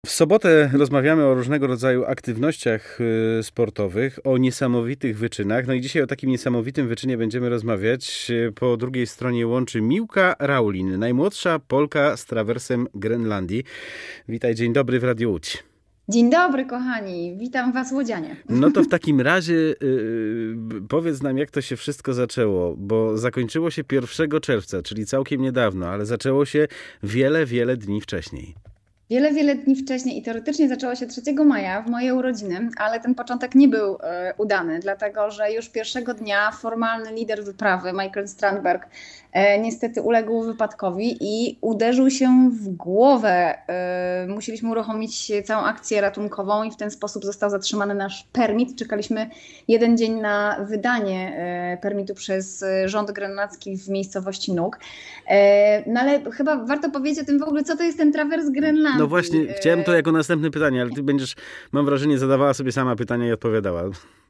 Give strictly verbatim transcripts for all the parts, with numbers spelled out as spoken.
W sobotę rozmawiamy o różnego rodzaju aktywnościach y, sportowych, o niesamowitych wyczynach. No i dzisiaj o takim niesamowitym wyczynie będziemy rozmawiać. Y, Po drugiej stronie łączy Miłka Raulin, najmłodsza Polka z trawersem Grenlandii. Witaj, dzień dobry w Radiu Łódź. Dzień dobry, kochani. Witam Was, łodzianie. No to w takim razie y, powiedz nam, jak to się wszystko zaczęło, bo zakończyło się pierwszego czerwca, czyli całkiem niedawno, ale zaczęło się wiele, wiele dni wcześniej. Wiele, wiele dni wcześniej i teoretycznie zaczęło się trzeciego maja w mojej urodziny, ale ten początek nie był e, udany, dlatego że już pierwszego dnia formalny lider wyprawy, Michael Strandberg, e, niestety uległ wypadkowi i uderzył się w głowę. E, musieliśmy uruchomić całą akcję ratunkową i w ten sposób został zatrzymany nasz permit. Czekaliśmy jeden dzień na wydanie e, permitu przez rząd grenlandzki w miejscowości Nuuk. E, no ale chyba warto powiedzieć o tym w ogóle, co to jest ten trawers Grenlandii. No właśnie, chciałem to jako następne pytanie, ale ty będziesz, mam wrażenie, zadawała sobie sama pytania i odpowiadała.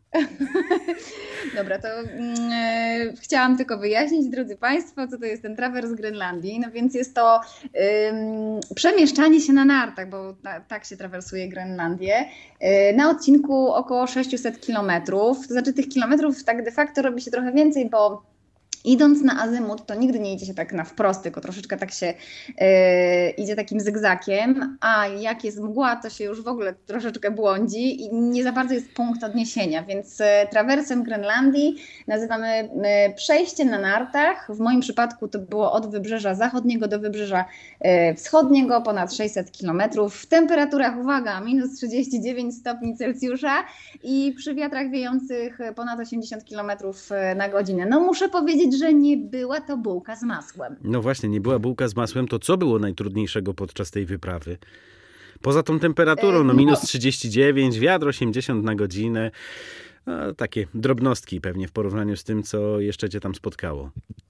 Dobra, to yy, chciałam tylko wyjaśnić, drodzy Państwo, co to jest ten trawers Grenlandii. No więc jest to yy, przemieszczanie się na nartach, bo ta, tak się trawersuje Grenlandię, yy, na odcinku około sześćset kilometrów. To znaczy tych kilometrów tak de facto robi się trochę więcej, bo idąc na azymut, to nigdy nie idzie się tak na wprost, tylko troszeczkę tak się yy, idzie takim zygzakiem, a jak jest mgła, to się już w ogóle troszeczkę błądzi i nie za bardzo jest punkt odniesienia, więc yy, trawersem Grenlandii nazywamy yy, przejście na nartach. W moim przypadku to było od wybrzeża zachodniego do wybrzeża yy, wschodniego, ponad sześćset kilometrów, w temperaturach, uwaga, minus trzydzieści dziewięć stopni Celsjusza i przy wiatrach wiejących ponad osiemdziesiąt kilometrów na godzinę. No muszę powiedzieć, że nie była to bułka z masłem. No właśnie, nie była bułka z masłem, to co było najtrudniejszego podczas tej wyprawy? Poza tą temperaturą, no minus trzydzieści dziewięć, wiatr osiemdziesiąt na godzinę, no, takie drobnostki pewnie w porównaniu z tym, co jeszcze cię tam spotkało.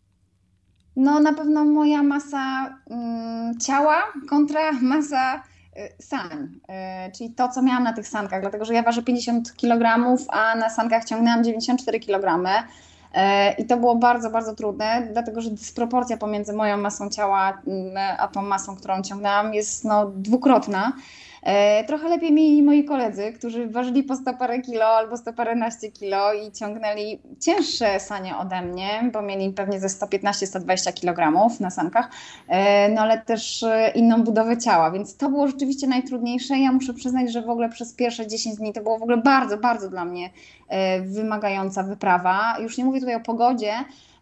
No na pewno moja masa mm, ciała kontra masa y, sań, y, czyli to, co miałam na tych sankach, dlatego że ja ważę pięćdziesiąt kilogramów, a na sankach ciągnęłam dziewięćdziesiąt cztery kilogramy. I to było bardzo, bardzo trudne, dlatego że dysproporcja pomiędzy moją masą ciała a tą masą, którą ciągnęłam, jest no, dwukrotna. Trochę lepiej mieli moi koledzy, którzy ważyli po sto parę kilo albo sto paręnaście kilo i ciągnęli cięższe sanie ode mnie, bo mieli pewnie ze sto piętnaście do stu dwudziestu kilogramów na sankach, no ale też inną budowę ciała, więc to było rzeczywiście najtrudniejsze. Ja muszę przyznać, że w ogóle przez pierwsze dziesięć dni to było w ogóle bardzo, bardzo dla mnie wymagająca wyprawa. Już nie mówię tutaj o pogodzie,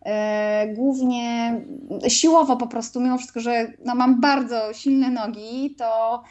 głównie siłowo po prostu, mimo wszystko, że no, mam bardzo silne nogi, to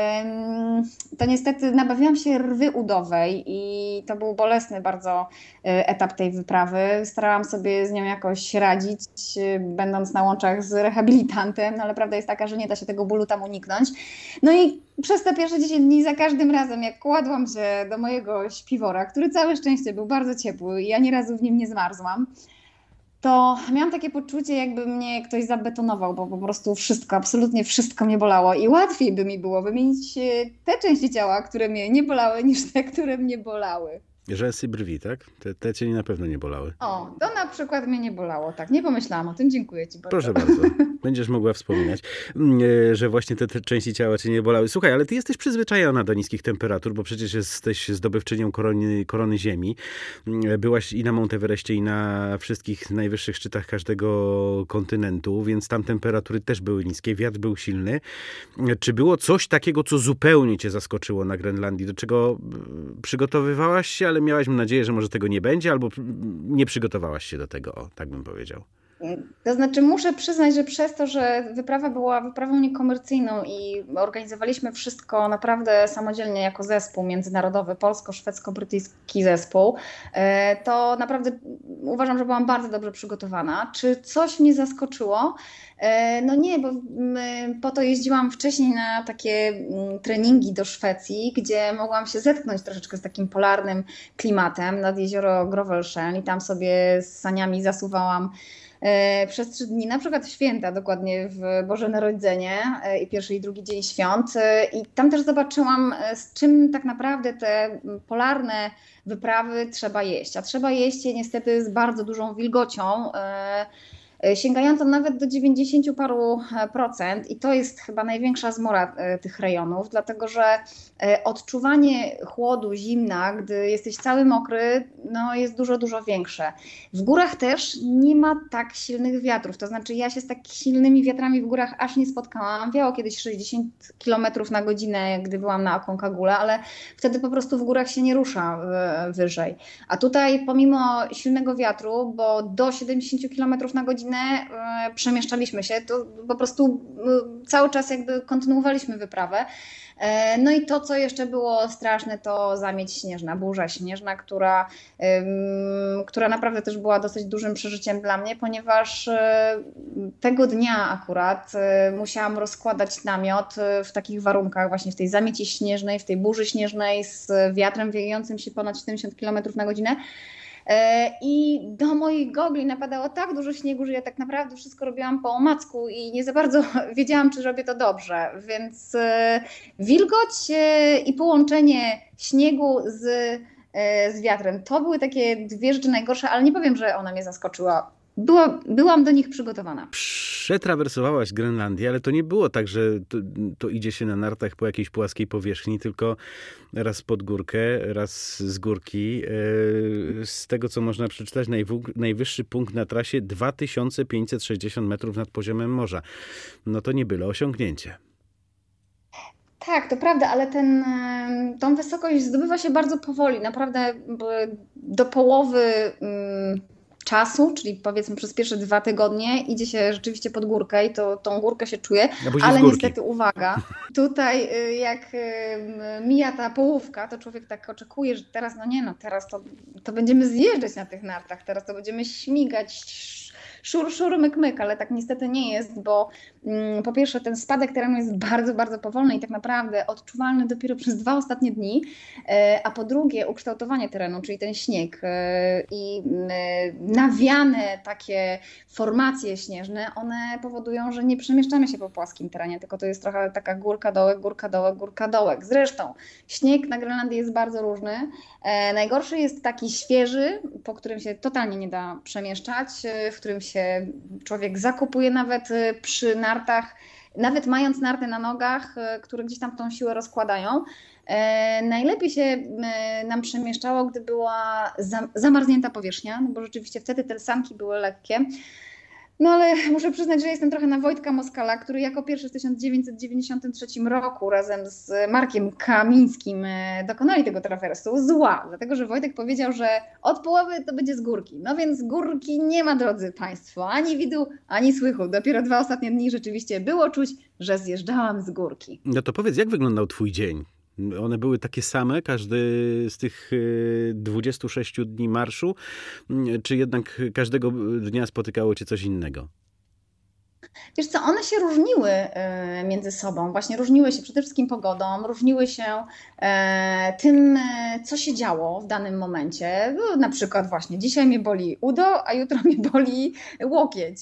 to niestety nabawiłam się rwy udowej i to był bolesny bardzo etap tej wyprawy. Starałam sobie z nią jakoś radzić, będąc na łączach z rehabilitantem, no ale prawda jest taka, że nie da się tego bólu tam uniknąć. No i przez te pierwsze dziesięć dni za każdym razem, jak kładłam się do mojego śpiwora, który całe szczęście był bardzo ciepły i ja ani razu w nim nie zmarzłam, to miałam takie poczucie, jakby mnie ktoś zabetonował, bo po prostu wszystko, absolutnie wszystko mnie bolało i łatwiej by mi było wymienić te części ciała, które mnie nie bolały, niż te, które mnie bolały. Rzęsy brwi, tak? Te, te cię na pewno nie bolały. O, to na przykład mnie nie bolało, tak. Nie pomyślałam o tym, dziękuję Ci bardzo. Proszę bardzo, będziesz mogła wspominać, że właśnie te, te części ciała cię nie bolały. Słuchaj, ale ty jesteś przyzwyczajona do niskich temperatur, bo przecież jesteś zdobywczynią korony, korony ziemi. Byłaś i na Monteverestie, i na wszystkich najwyższych szczytach każdego kontynentu, więc tam temperatury też były niskie, wiatr był silny. Czy było coś takiego, co zupełnie cię zaskoczyło na Grenlandii, do czego przygotowywałaś się, ale miałaś nadzieję, że może tego nie będzie, albo nie przygotowałaś się do tego, o, tak bym powiedział. To znaczy muszę przyznać, że przez to, że wyprawa była wyprawą niekomercyjną i organizowaliśmy wszystko naprawdę samodzielnie jako zespół międzynarodowy, polsko-szwedzko-brytyjski zespół, to naprawdę uważam, że byłam bardzo dobrze przygotowana. Czy coś mnie zaskoczyło? No nie, bo po to jeździłam wcześniej na takie treningi do Szwecji, gdzie mogłam się zetknąć troszeczkę z takim polarnym klimatem nad jezioro Grovelsjön i tam sobie z saniami zasuwałam przez trzy dni, na przykład w święta, dokładnie w Boże Narodzenie i pierwszy i drugi dzień świąt. I tam też zobaczyłam, z czym tak naprawdę te polarne wyprawy trzeba jeść. A trzeba jeść je niestety z bardzo dużą wilgocią, sięgającą nawet do dziewięćdziesięciu paru procent i to jest chyba największa zmora tych rejonów, dlatego że odczuwanie chłodu, zimna, gdy jesteś cały mokry, no jest dużo, dużo większe. W górach też nie ma tak silnych wiatrów, to znaczy ja się z tak silnymi wiatrami w górach aż nie spotkałam. Wiało kiedyś sześćdziesiąt kilometrów na godzinę, gdy byłam na Aconcagule, ale wtedy po prostu w górach się nie rusza wyżej. A tutaj pomimo silnego wiatru, bo do siedemdziesięciu kilometrów na godzinę przemieszczaliśmy się, to po prostu cały czas jakby kontynuowaliśmy wyprawę. No i to, co jeszcze było straszne, to zamieć śnieżna, burza śnieżna, która, która naprawdę też była dosyć dużym przeżyciem dla mnie, ponieważ tego dnia akurat musiałam rozkładać namiot w takich warunkach, właśnie w tej zamieci śnieżnej, w tej burzy śnieżnej z wiatrem wiejącym się ponad siedemdziesiąt kilometrów na godzinę. I do moich gogli napadało tak dużo śniegu, że ja tak naprawdę wszystko robiłam po omacku i nie za bardzo wiedziałam, czy robię to dobrze. Więc wilgoć i połączenie śniegu z, z wiatrem, to były takie dwie rzeczy najgorsze, ale nie powiem, że ona mnie zaskoczyła. Była, byłam do nich przygotowana. Przetrawersowałaś Grenlandię, ale to nie było tak, że to, to idzie się na nartach po jakiejś płaskiej powierzchni, tylko raz pod górkę, raz z górki. Z tego, co można przeczytać, najwyższy punkt na trasie dwa tysiące pięćset sześćdziesiąt metrów nad poziomem morza. No to nie byle osiągnięcie. Tak, to prawda, ale ten, tą wysokość zdobywa się bardzo powoli. Naprawdę do połowy czasu, czyli powiedzmy przez pierwsze dwa tygodnie idzie się rzeczywiście pod górkę i to, tą górkę się czuje, ale niestety uwaga, tutaj jak mija ta połówka, to człowiek tak oczekuje, że teraz no nie no, teraz to, to będziemy zjeżdżać na tych nartach, teraz to będziemy śmigać, szur, szur, myk, myk, ale tak niestety nie jest, bo mm, po pierwsze ten spadek terenu jest bardzo, bardzo powolny i tak naprawdę odczuwalny dopiero przez dwa ostatnie dni, e, a po drugie ukształtowanie terenu, czyli ten śnieg e, i e, nawiane takie formacje śnieżne, one powodują, że nie przemieszczamy się po płaskim terenie, tylko to jest trochę taka górka, dołek, górka, dołek, górka, dołek. Zresztą śnieg na Grenlandii jest bardzo różny. E, najgorszy jest taki świeży, po którym się totalnie nie da przemieszczać, w którym się człowiek zakopuje nawet przy nartach, nawet mając narty na nogach, które gdzieś tam tą siłę rozkładają. E, najlepiej się e, nam przemieszczało, gdy była za, zamarznięta powierzchnia, no bo rzeczywiście wtedy te sanki były lekkie. No ale muszę przyznać, że jestem trochę na Wojtka Moskala, który jako pierwszy w tysiąc dziewięćset dziewięćdziesiątym trzecim roku razem z Markiem Kamińskim dokonali tego trawersu zła, dlatego że Wojtek powiedział, że od połowy to będzie z górki. No więc z górki nie ma, drodzy Państwo, ani widu, ani słychu. Dopiero dwa ostatnie dni rzeczywiście było czuć, że zjeżdżałam z górki. No to powiedz, jak wyglądał twój dzień? One były takie same, każdy z tych dwudziestu sześciu dni marszu, czy jednak każdego dnia spotykało cię coś innego? Wiesz co, one się różniły między sobą, właśnie różniły się przede wszystkim pogodą, różniły się tym, co się działo w danym momencie. Na przykład właśnie dzisiaj mnie boli udo, a jutro mnie boli łokieć,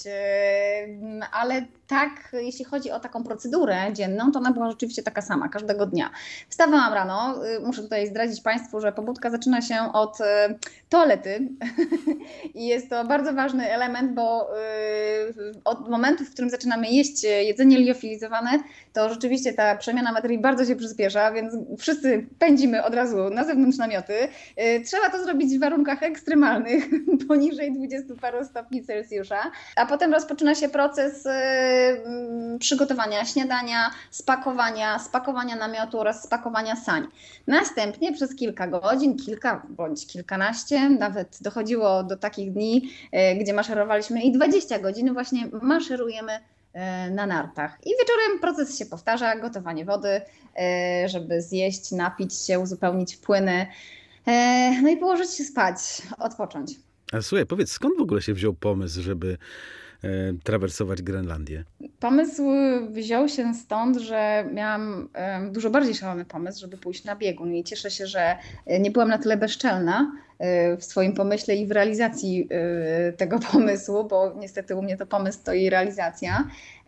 ale tak, jeśli chodzi o taką procedurę dzienną, to ona była rzeczywiście taka sama każdego dnia. Wstawałam rano, muszę tutaj zdradzić Państwu, że pobudka zaczyna się od toalety i jest to bardzo ważny element, bo od momentu, w którym zaczynamy jeść jedzenie liofilizowane, to rzeczywiście ta przemiana materii bardzo się przyspiesza, więc wszyscy pędzimy od razu na zewnątrz namioty. Trzeba to zrobić w warunkach ekstremalnych, poniżej dwudziestu paru stopni Celsjusza, a potem rozpoczyna się proces przygotowania śniadania, spakowania, spakowania namiotu oraz spakowania sań. Następnie przez kilka godzin, kilka bądź kilkanaście, nawet dochodziło do takich dni, gdzie maszerowaliśmy i dwadzieścia godzin właśnie maszerujemy na nartach. I wieczorem proces się powtarza, gotowanie wody, żeby zjeść, napić się, uzupełnić płyny, no i położyć się spać, odpocząć. A słuchaj, powiedz, skąd w ogóle się wziął pomysł, żeby trawersować Grenlandię? Pomysł wziął się stąd, że miałam dużo bardziej szalony pomysł, żeby pójść na biegun i cieszę się, że nie byłam na tyle bezczelna w swoim pomyśle i w realizacji tego pomysłu, bo niestety u mnie to pomysł to i realizacja,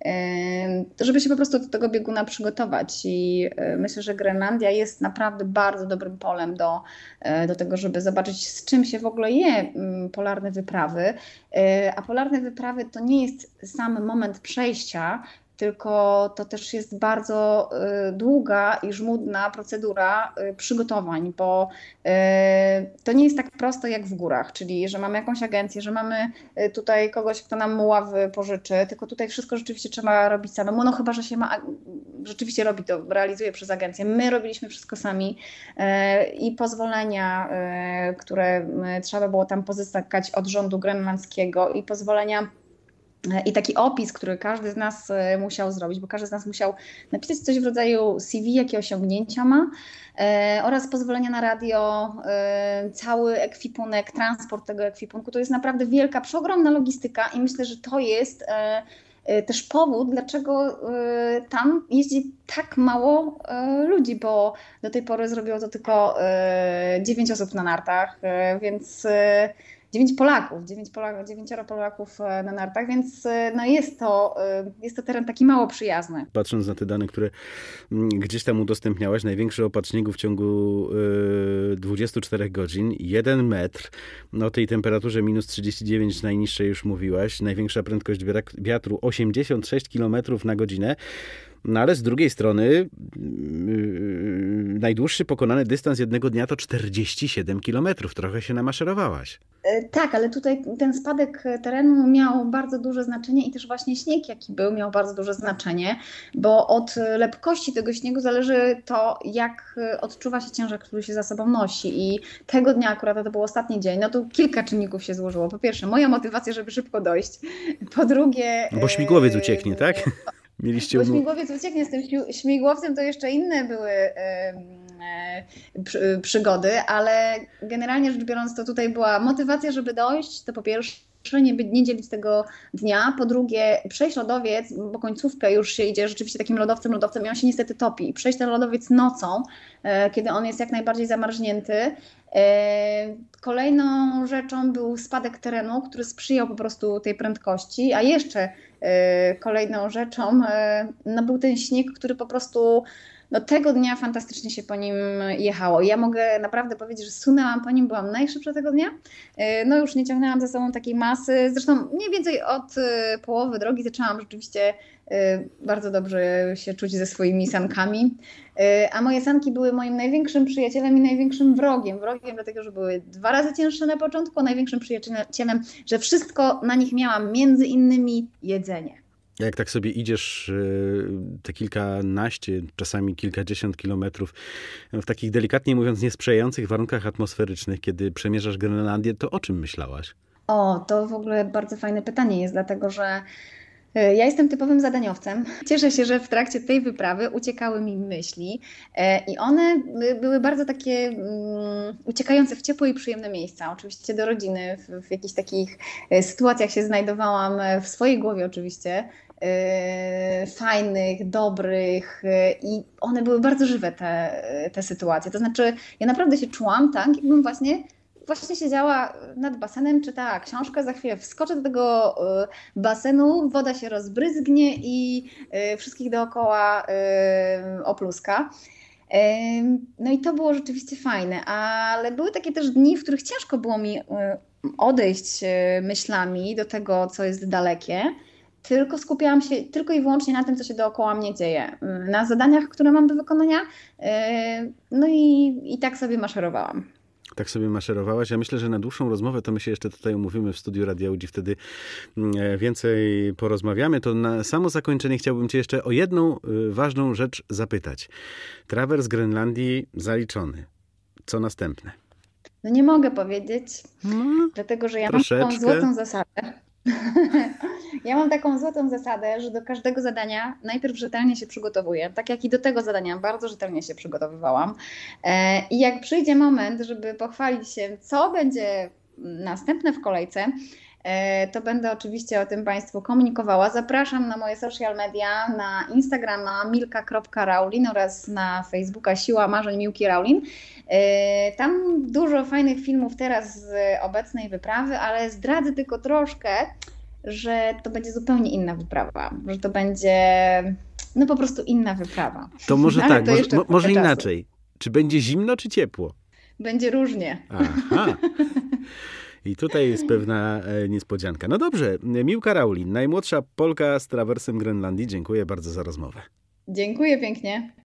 to żeby się po prostu do tego bieguna przygotować i myślę, że Grenlandia jest naprawdę bardzo dobrym polem do, do tego, żeby zobaczyć, z czym się w ogóle je polarne wyprawy, a polarne wyprawy to nie jest sam moment przejścia, tylko to też jest bardzo długa i żmudna procedura przygotowań, bo to nie jest tak prosto jak w górach, czyli że mamy jakąś agencję, że mamy tutaj kogoś, kto nam ławy pożyczy, tylko tutaj wszystko rzeczywiście trzeba robić samemu, no chyba, że się ma, rzeczywiście robi to, realizuje przez agencję. My robiliśmy wszystko sami i pozwolenia, które trzeba było tam pozyskać od rządu grenlandzkiego i pozwolenia i taki opis, który każdy z nas musiał zrobić, bo każdy z nas musiał napisać coś w rodzaju C V, jakie osiągnięcia ma, e, oraz pozwolenia na radio, e, cały ekwipunek, transport tego ekwipunku. To jest naprawdę wielka, przeogromna logistyka i myślę, że to jest e, e, też powód, dlaczego e, tam jeździ tak mało e, ludzi, bo do tej pory zrobiło to tylko e, dziewięć osób na nartach, e, więc... E, Dziewięć Polaków, dziewięć Polaków, dziewięcioro Polaków na nartach, więc no jest, to, jest to teren taki mało przyjazny. Patrząc na te dane, które gdzieś tam udostępniałaś, największy opad śniegu w ciągu dwudziestu czterech godzin, jeden metr, no o tej temperaturze minus trzydzieści dziewięć najniższej już mówiłaś, największa prędkość wiatru osiemdziesiąt sześć kilometrów na godzinę. No ale z drugiej strony yy, najdłuższy pokonany dystans jednego dnia to czterdzieści siedem kilometrów. Trochę się namaszerowałaś. Tak, ale tutaj ten spadek terenu miał bardzo duże znaczenie i też właśnie śnieg, jaki był, miał bardzo duże znaczenie, bo od lepkości tego śniegu zależy to, jak odczuwa się ciężar, który się za sobą nosi. I tego dnia akurat, to był ostatni dzień, no to kilka czynników się złożyło. Po pierwsze, moja motywacja, żeby szybko dojść. Po drugie... Bo śmigłowiec ucieknie, tak? Mieliście... Bo śmigłowiec ucieknie, z tym śmigłowcem to jeszcze inne były przy, przygody, ale generalnie rzecz biorąc to tutaj była motywacja, żeby dojść, to po pierwsze nie, nie dzielić tego dnia, po drugie przejść lodowiec, bo końcówkę już się idzie rzeczywiście takim lodowcem, lodowcem i on się niestety topi. Przejść ten lodowiec nocą, kiedy on jest jak najbardziej zamarznięty. Kolejną rzeczą był spadek terenu, który sprzyjał po prostu tej prędkości, a jeszcze kolejną rzeczą no, był ten śnieg, który po prostu no, tego dnia fantastycznie się po nim jechało. Ja mogę naprawdę powiedzieć, że sunęłam po nim, byłam najszybsza tego dnia. No już nie ciągnęłam za sobą takiej masy. Zresztą mniej więcej od połowy drogi zaczęłam rzeczywiście bardzo dobrze się czuć ze swoimi sankami. A moje sanki były moim największym przyjacielem i największym wrogiem. Wrogiem dlatego, że były dwa razy cięższe na początku, a największym przyjacielem, że wszystko na nich miałam, między innymi jedzenie. Jak tak sobie idziesz te kilkanaście, czasami kilkadziesiąt kilometrów w takich delikatnie mówiąc niesprzyjających warunkach atmosferycznych, kiedy przemierzasz Grenlandię, to o czym myślałaś? O, to w ogóle bardzo fajne pytanie jest, dlatego że ja jestem typowym zadaniowcem. Cieszę się, że w trakcie tej wyprawy uciekały mi myśli i one były bardzo takie um, uciekające w ciepłe i przyjemne miejsca. Oczywiście do rodziny, w, w jakichś takich sytuacjach się znajdowałam, w swojej głowie oczywiście, yy, fajnych, dobrych yy, i one były bardzo żywe, te, te sytuacje. To znaczy ja naprawdę się czułam tak, jakbym właśnie Właśnie siedziała nad basenem, czytała książkę, za chwilę wskoczę do tego basenu, woda się rozbryzgnie i wszystkich dookoła opluska. No i to było rzeczywiście fajne, ale były takie też dni, w których ciężko było mi odejść myślami do tego, co jest dalekie, tylko skupiałam się tylko i wyłącznie na tym, co się dookoła mnie dzieje, na zadaniach, które mam do wykonania, no i, i tak sobie maszerowałam. Tak sobie maszerowałaś. Ja myślę, że na dłuższą rozmowę to my się jeszcze tutaj umówimy w studiu Radia Łódź, wtedy więcej porozmawiamy. To na samo zakończenie chciałbym cię jeszcze o jedną ważną rzecz zapytać. Trawers Grenlandii zaliczony. Co następne? No nie mogę powiedzieć, hmm, dlatego że ja troszeczkę mam taką złotą zasadę. Ja mam taką złotą zasadę, że do każdego zadania najpierw rzetelnie się przygotowuję. Tak jak i do tego zadania bardzo rzetelnie się przygotowywałam. I jak przyjdzie moment, żeby pochwalić się, co będzie następne w kolejce, to będę oczywiście o tym Państwu komunikowała. Zapraszam na moje social media, na Instagrama milka kropka raulin oraz na Facebooka Siła Marzeń Miłki Raulin. Tam dużo fajnych filmów teraz z obecnej wyprawy, ale zdradzę tylko troszkę, że to będzie zupełnie inna wyprawa, że to będzie no po prostu inna wyprawa. To może ale tak, to może, mo, może czasu. inaczej. Czy będzie zimno, czy ciepło? Będzie różnie. Aha. I tutaj jest pewna niespodzianka. No dobrze, Miłka Raulin, najmłodsza Polka z trawersem Grenlandii. Dziękuję bardzo za rozmowę. Dziękuję pięknie.